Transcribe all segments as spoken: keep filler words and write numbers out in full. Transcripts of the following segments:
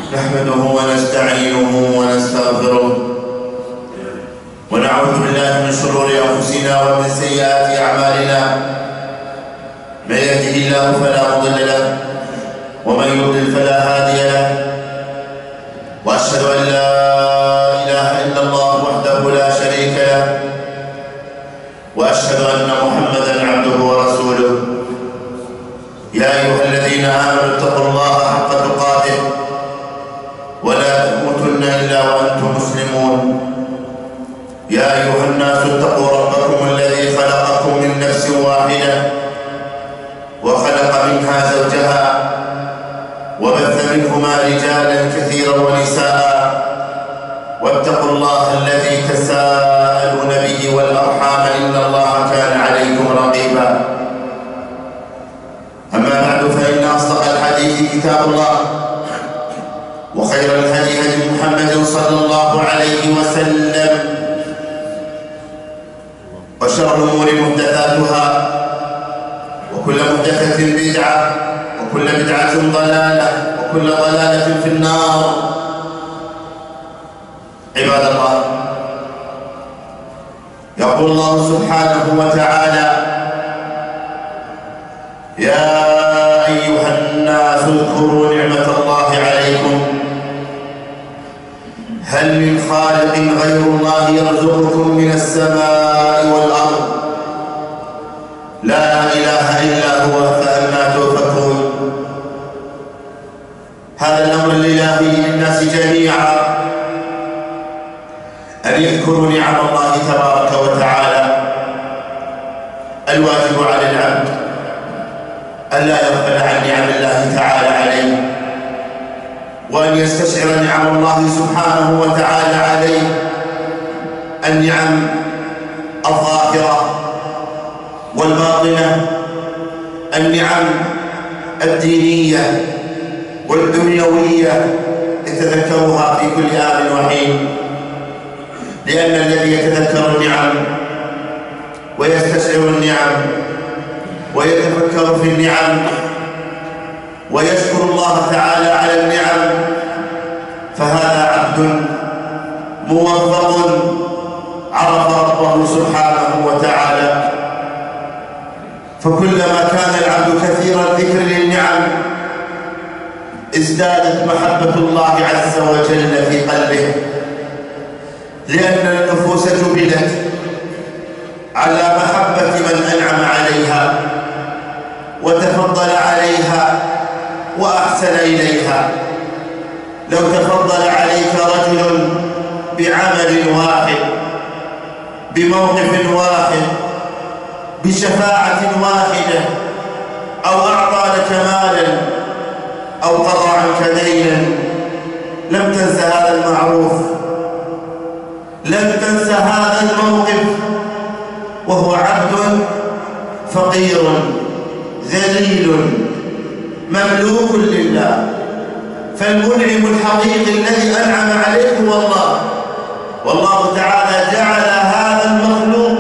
نحمده ونستعينه ونستغفره ونعوذ بالله من شرور أنفسنا ومن سيئات أعمالنا. من يهده الله فلا مضل له ومن يضلل فلا هادي له، وأشهد أن لا إله إلا الله وحده لا شريك له، وأشهد أن محمدًا عبده ورسوله. يا أيها الذين آمنوا اتقوا الله حق تقاته ولا تموتن إلا وأنتم مسلمون. يا أيها الناس اتقوا ربكم الذي خلقكم من نفس واحدة وخلق منها زوجها وبث منهما رجالا كثيرا ونساء، واتقوا الله الذي تساءلون به والأرحام إن الله كان عليكم رقيبا. أما بعد فإن أصدق الحديث كتاب الله، وخير الهدي هدي محمد صلى الله عليه وسلم، وشر الأمور محدثاتها، وكل محدثة بدعة، وكل بدعة ضلالة، وكل ضلالة في النار. عباد الله، يقول الله سبحانه وتعالى: يا أيها الناس اذكروا نعمة الله عليكم هل من خالق غير الله يرزقكم من السماء والأرض لا إله إلا هو فأنى تؤفكون. هذا الأمر الإلهي للناس جميعا أن يذكروا نعم الله تبارك وتعالى. الواجب على العبد ألا يغفل عن نعم الله تعالى عليه، وأن يستشعر نعم الله سبحانه وتعالى عليه، النعم الظاهرة والباطنة، النعم الدينية والدنيوية، يتذكرها في كل آن وحين، لأن الذي يتذكر النعم ويستشعر النعم ويتفكر في النعم ويشكر الله تعالى على النعم فهذا عبد موفق عرف ربه سبحانه وتعالى. فكلما كان العبد كثير الذكر للنعم ازدادت محبة الله عز وجل في قلبه، لأن النفوس جبلت على محبة من أنعم عليها وتفضل عليها وأحسن إليها. لو تفضل عليك رجل بعمل واحد، بموقف واحد، بشفاعة واحدة، أو أعطى لك مالا أو قضى عنك دينا، لم تنس هذا المعروف، لم تنس هذا الموقف، وهو عبد فقير ذليل مملوك لله. فالمنعم الحقيقي الذي أنعم عليه هو الله، والله تعالى جعل هذا المخلوق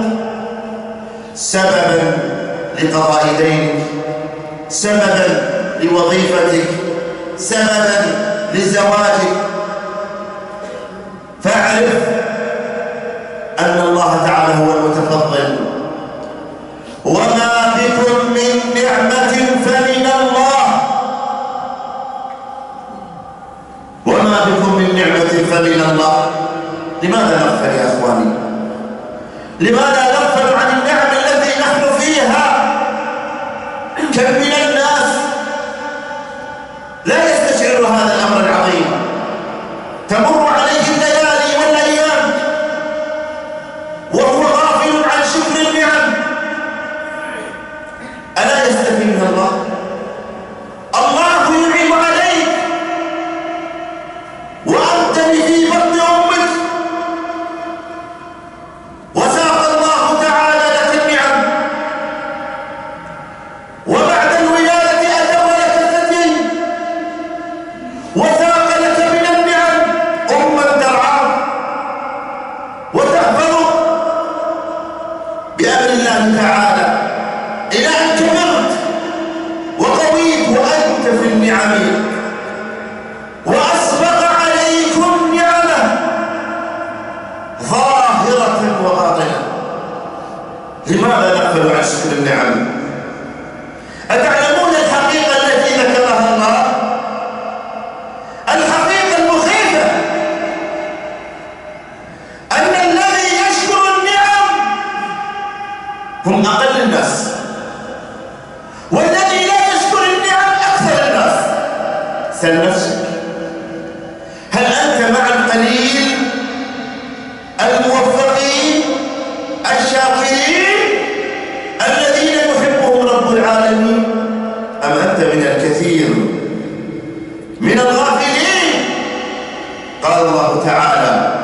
سببا لقضاء دينك، سببا لوظيفتك، سببا لزواجك. فاعرف أن الله تعالى هو المتفضل، وما بكم من نعمة فمن الله، وما بكم من نعمة فمن الله. لماذا نغفل يا أخواني؟ لماذا نغفل عن النعم التي نحن فيها؟ كم من الناس لا يستشعر هذا الأمر العظيم، تمر عليه الليالي والأيام وهو غافل عن شكر النعم. ألا يستفي من الله؟ الله ينعم عليك وأنت في بطن أمك، وساق الله تعالى لك النعم، وبعد الولادة أدم لك الثدي وساق لك من النعم أما ترعاه وتحفظه بأمر الله تعالى إلى أن كبرت وقويت وأنت في النعم، وأصبح النعم؟ أتعلمون الحقيقة التي ذكرها الله؟ الحقيقة المخيفة أن الذي يشكر النعم هم أقل الناس، والذي لا يشكر النعم أكثر الناس. سل نفسك، هل أنت مع القليل الموفقين الشاكرين الذين يحبهم رب العالمين، أم أنت من الكثير من الغافلين؟ قال الله تعالى: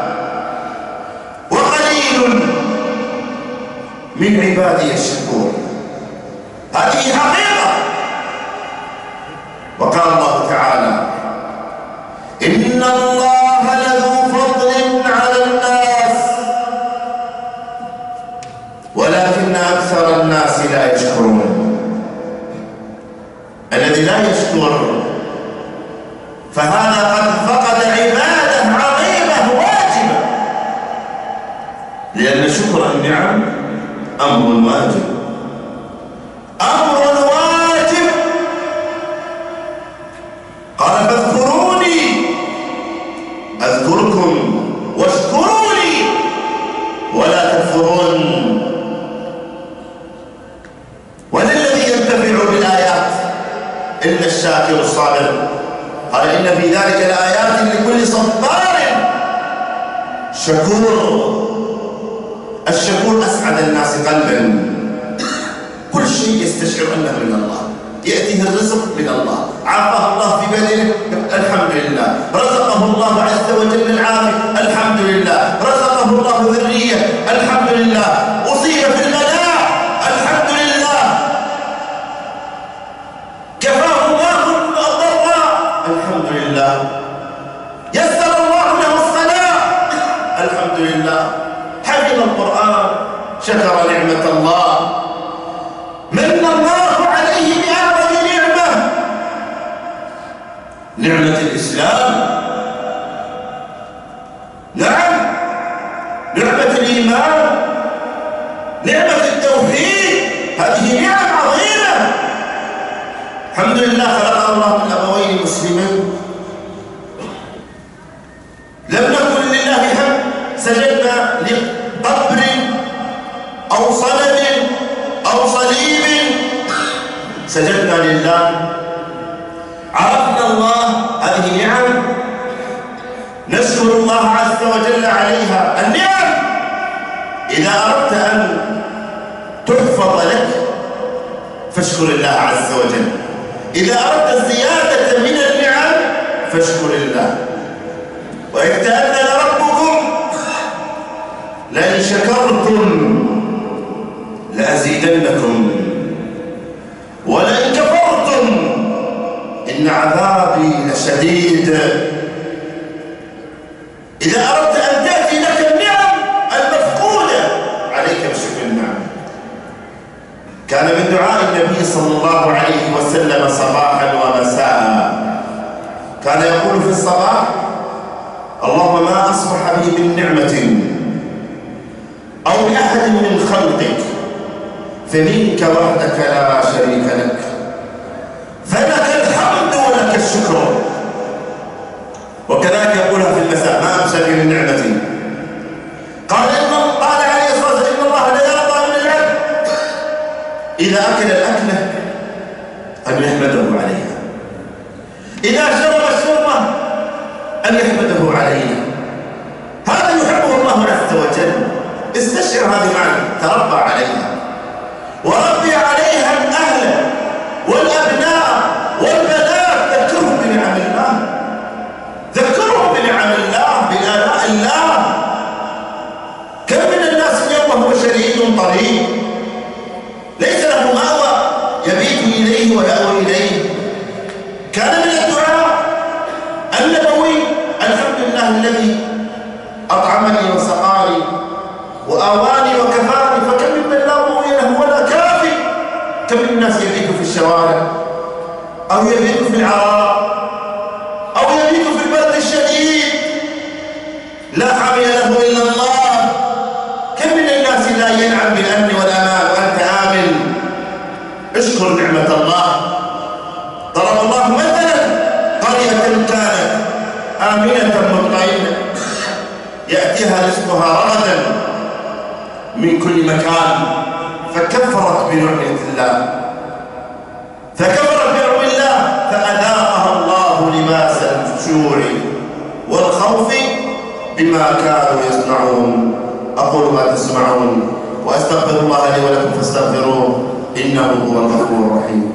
وقليل من عبادي الشكور. هذه حقيقة. وقال الله تعالى: إن الله لذو فضل على الناس ولكن أكثر الناس لا يشكرون. الذي لا يشكر فهذا قد فقد عبادة عظيمة واجبة، لأن شكر النعم أمر واجب، أمر واجب. قال: فاذكروني أذكركم واشكروا لي ولا تكفرون. وللذي ينتفع بالآيات إلا الشاكر الصابر. قال: إن في ذلك لآيات لكل صبار شكور. الشكور أسعد الناس قلبا، كل شيء يستشعر أنه من الله، يأتيه الرزق من الله، عافاه الله في بدنه الحمد لله، رزقه الله عز وجل العافية الحمد لله، رزقه الله ذرية الحمد لله، أصيب في البلاء الحمد لله، كفاه الله الضراء الحمد لله، يسر الله له الصلاة الحمد لله، حفظ القرآن شكر نعمة الله، من الله عليه بأعظم نعمة، نعمة الإسلام. نعم، نعمة الإيمان، نعمة التوحيد، هذه نعم عظيمة. الحمد لله خلق الله من أبوين مسلمين، لم نكن لله حمد سجدنا لقبر أو صنم أو صليب، سجدنا لله، عرفنا الله، هذه نعم نشكر الله عز وجل عليها. النعم إذا أردت أن تحفظ لك فاشكر الله عز وجل، إذا أردت الزيادة من النعم فاشكر الله. وإذ تأذن ربكم لئن شكرتم لأزيدنكم ولئن كفرتم إن عذابي لشديد. إذا أردت أن تأتي لك النعم المفقودة عليك بشكر النعم. كان من دعاء النبي صلى الله عليه وسلم صباحا ومساء، كان يقول في الصباح: اللهم ما أصبح بي من نعمة أو لأحد من خلقك فمنك وحدك لا شريك لك، فلك الحمد ولك الشكر. وكذلك يقولها في المساء: ما أمسك من نعمة. قال إن قال عليه الصلاة والسلام: إن الله لا يرضى من العبد إذا أكل الأكلة أن يحمده عليها، إذا شرب الشربة أن يحمده عليها. هذا يحبه الله عز وجل. استشعر هذه المعنى، تربى عليها وربي عليها الأهل والأبناء والبنات. ذكرهم بنعم الله، ذكرهم بنعم الله، بآلاء الله. كم من الناس اليوم وهو شريد طريق ليس له مأوى يبيت إليه ويأوي إليه. كان من الدعاء النبوي: الحمد لله الذي أطعمني وسقاني وآواني وكفاني، فكم ممن لا مؤوي له ولا كافي. كم من الناس يبيت في الشوارع أو يبيت في العراء أو يبيت في البرد الشديد لا حامي له إلا الله. كم من الناس لا ينعم بالأمن والأمان وأنت آمن آمنة مطمئنة يأتيها رزقها رغدا من كل مكان، فكفرت بنعمة الله فكفرت بنعم الله فأذاقها الله لباس الجوع والخوف بما كانوا يصنعون. أقول ما تسمعون وأستغفر الله لي ولكم فاستغفروه إنه هو الغفور الرحيم.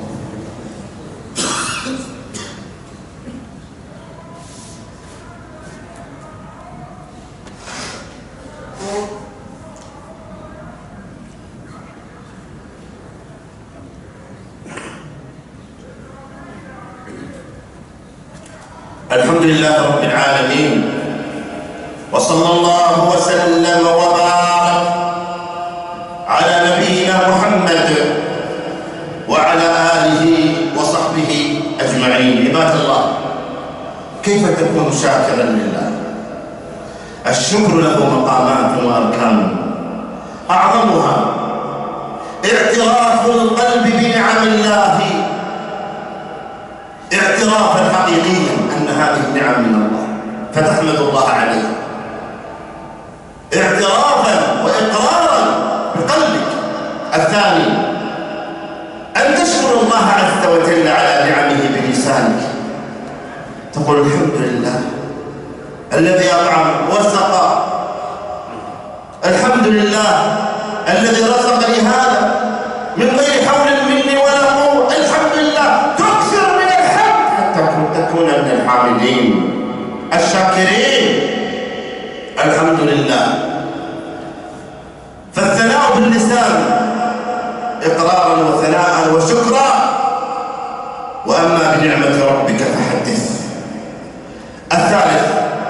الحمد لله رب العالمين، وصلى الله وسلم وبارك على نبينا محمد وعلى آله وصحبه أجمعين. عباد الله، كيف تكون شاكرا لله؟ الشكر له مقامات وأركان، أعظمها اعتراف القلب بنعم الله اعترافا حقيقيا أن هذه النعم من الله فتحمد الله عليه اعترافا وإقرارا بقلبك. الثاني أن تشكر الله عز وجل على نعمه بلسانك، تقول الحمد لله الذي أطعم وسقى، الحمد لله الذي رزقني هذا من غير حول مني ولا قوة، الحمد لله. تكثر من الحمد حتى تكون من الحامدين الشاكرين. الحمد لله. فالثناء باللسان إقرارا وثناء وشكرا، وأما بنعمة ربك فحدث. الثالث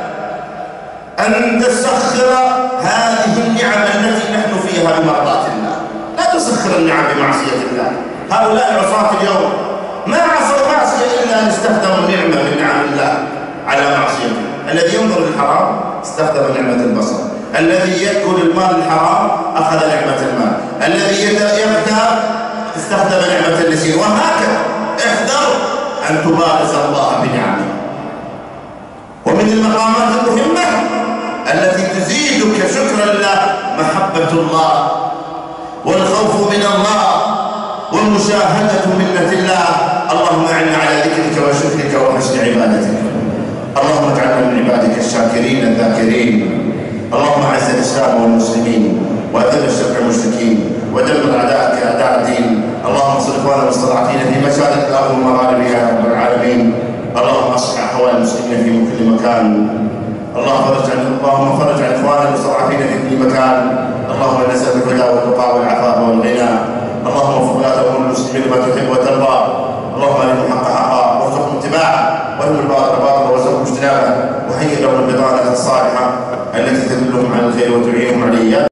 أن تسخر هذه النعم التي نحن فيها بمرضاة الله، لا تسخر النعم بمعصية الله. هؤلاء عصاة اليوم ما عصوا معصية إلا أن استخدموا نعمة من نعم الله على معصيته. الذي ينظر للحرام استخدم نعمة البصر، الذي يأكل المال الحرام أخذ نعمة المال، الذي يغتاب استخدم نعمة اللسان، وهكذا. احذر أن تبارز الله بنعمه. ومن المقامات المهمة التي تزيدك شكرا لله محبة الله والخوف من الله ومشاهدة منة الله. اللهم أعنا على ذكرك وشكرك وحسن عبادتك. اللهم اجعلنا من عبادك الشاكرين الذاكرين. اللهم اعز الإسلام والمسلمين وأذل الشرك المشركين ودمر أعداءك أعداء الدين. اللهم انصر إخواننا المستضعفين في مشارق الأرض ومغاربها يا رب العالمين. اللهم اصلح أحوال المسلمين في كل مكان. اللهم فرج عن اللهم فرج عن إخواننا المستضعفين في كل مكان. اللهم نسألك الهدى والتقى والعفاف والغنى. اللهم وفق ولاة أمور المسلمين ما تحب وترضى. اللهم أرهم الحق حقا وارزقهم اتباعه، وارهم الباطل باطلا وارزقهم اجتنابه، وهيئ لهم البطانة الصالحة التي تدلهم على الخير وتعينهم عليه.